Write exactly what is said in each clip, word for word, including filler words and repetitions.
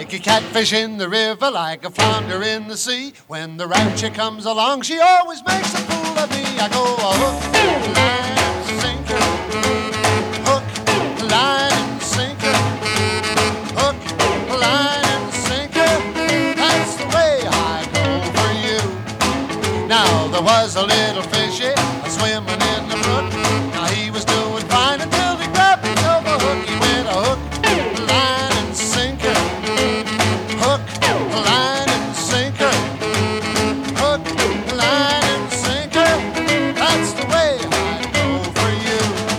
Like a catfish in the river, like a flounder in the sea. When the rancher comes along, she always makes a fool of me. I go a hook, line, and sinker. Hook, line, and sinker. Hook, line, and sinker. That's the way I go for you. Now there was a little fishy swimming in the brook. Now he was doing fine until he grabbed himself a hook. He went a hook, line, and sinker. Hook, line, and sinker. Hook, line, and sinker. That's the way I go for you.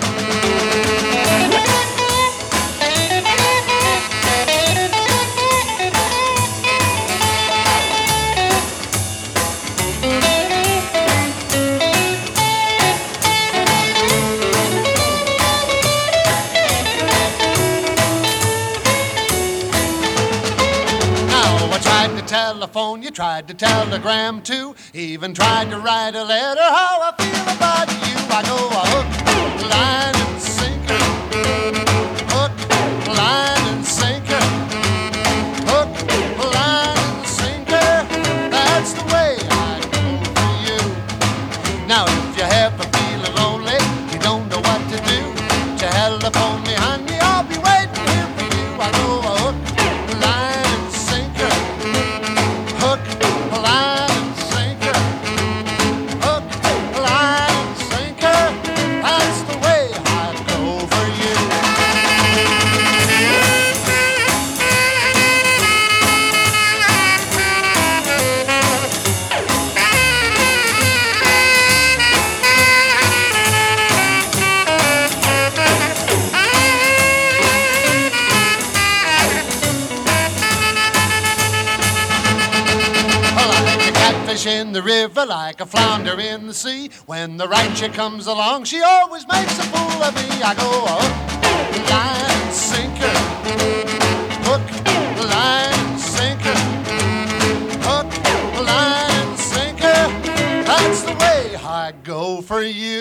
Telephone, you tried to telegram too, even tried to write a letter. How I feel about you. I go a hook, line, and sinker. Hook, line, and sinker. Hook, line, and sinker. That's the way I go for you. Now if you ever feeling lonely, you don't know what to do, telephone me, honey, I'll be waiting here for you. I go a hook, line, and sinker. Hook, line, and sinker. Hook, line, and sinker. That's the way I go for you. In the river, like a flounder in the sea. When the rancher comes along, she always makes a fool of me. I go a hook, line, and sinker. Hook, line, and sinker. Hook, line, and sinker. That's the way I go for you.